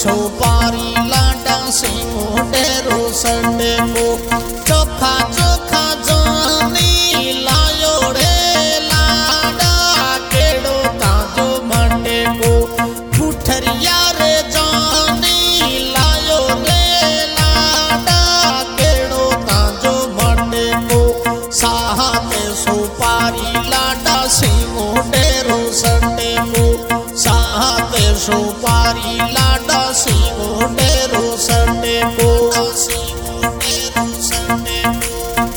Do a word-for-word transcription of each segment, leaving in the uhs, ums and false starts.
सुपारी लाडा सिंह डेरो संडे को चोखा चोखा जानी लायो रे लाडा केड़ो ताजो मंडे को पुठरिया रे जानी लायो रे लाडा केड़ो ताजो मंडे को साहते सुपारी लाडा सिंह डेरो संडे को साहते सुपारी लाडा सिंह डेरो संडे को सिंह डेरो संडे को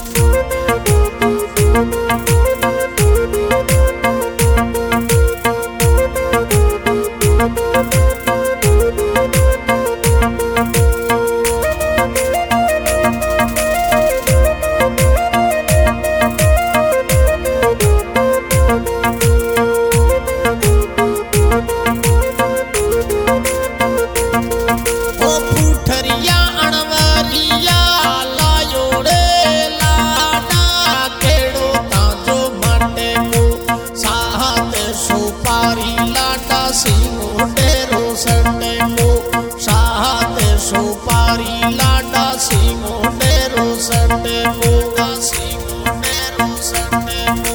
सुपारी लाडा सिंह डेरो संडे को सिंह डेरो संडे को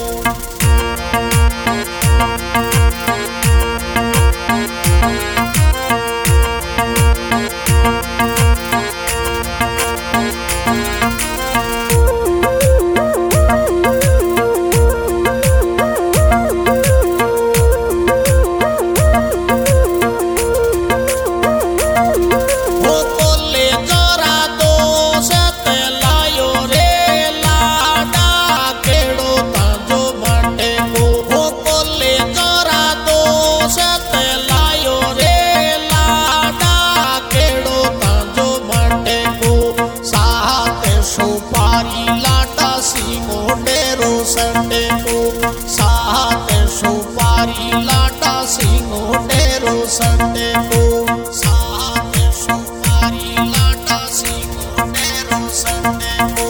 सुपारी लाडा सिंह डेरो संडे को साहते सुपारी लाडा सिंह डेरो संडे को साहते सुपारी लाडा सिंह डेरो संडे को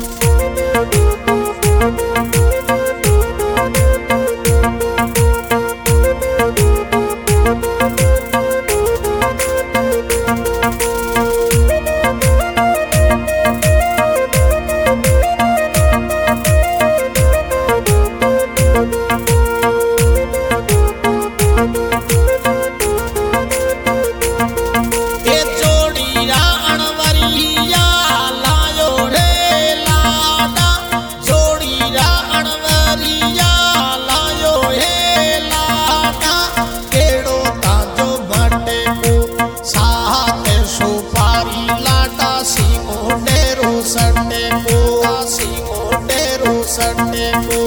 संडे को सिंह डेरो संडे को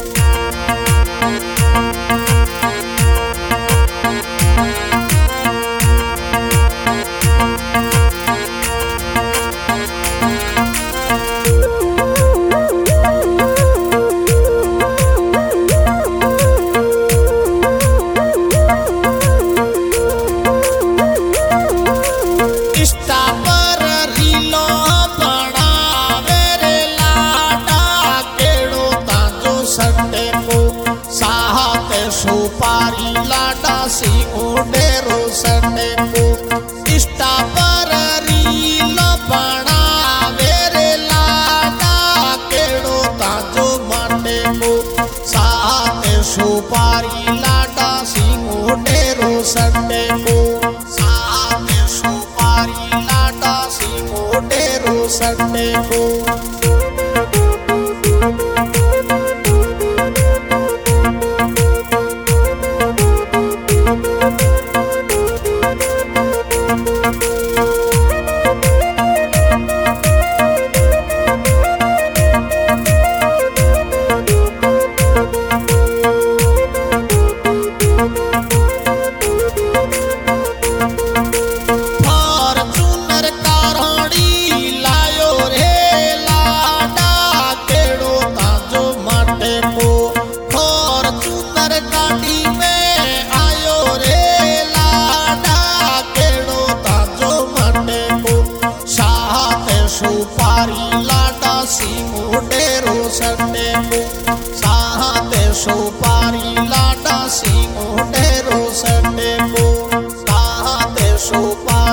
सुपारी लाडा सिंह डेरो संडे को इष्टा पर रील बनावे रे लाडा केड़ो ताजो मंडे को साहते सुपारी लाडा सिंह डेरो संडे को साहते सुपारी लाडा सिंह डेरो संडे को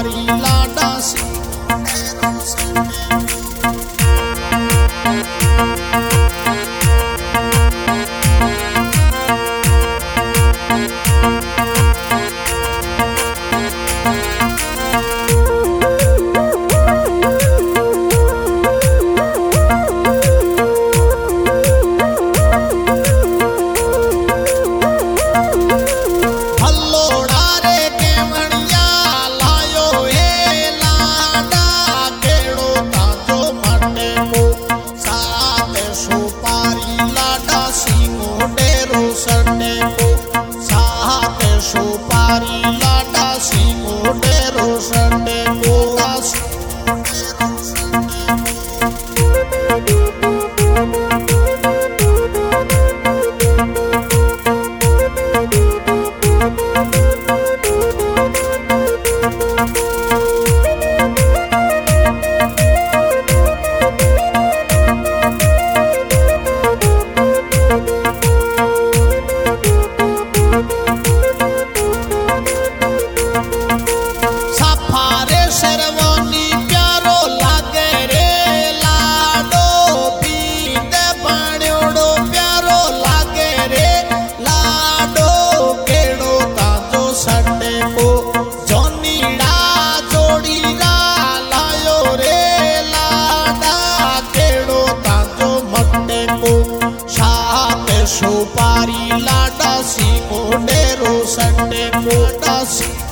सुपारी लाडा सिंगो डेरो सटे सुपारी लाडा सिंगो डेरो सटे गोगा सिंगो सुपारी लाडा सिंगो डेरो सटे गोगा सिंगो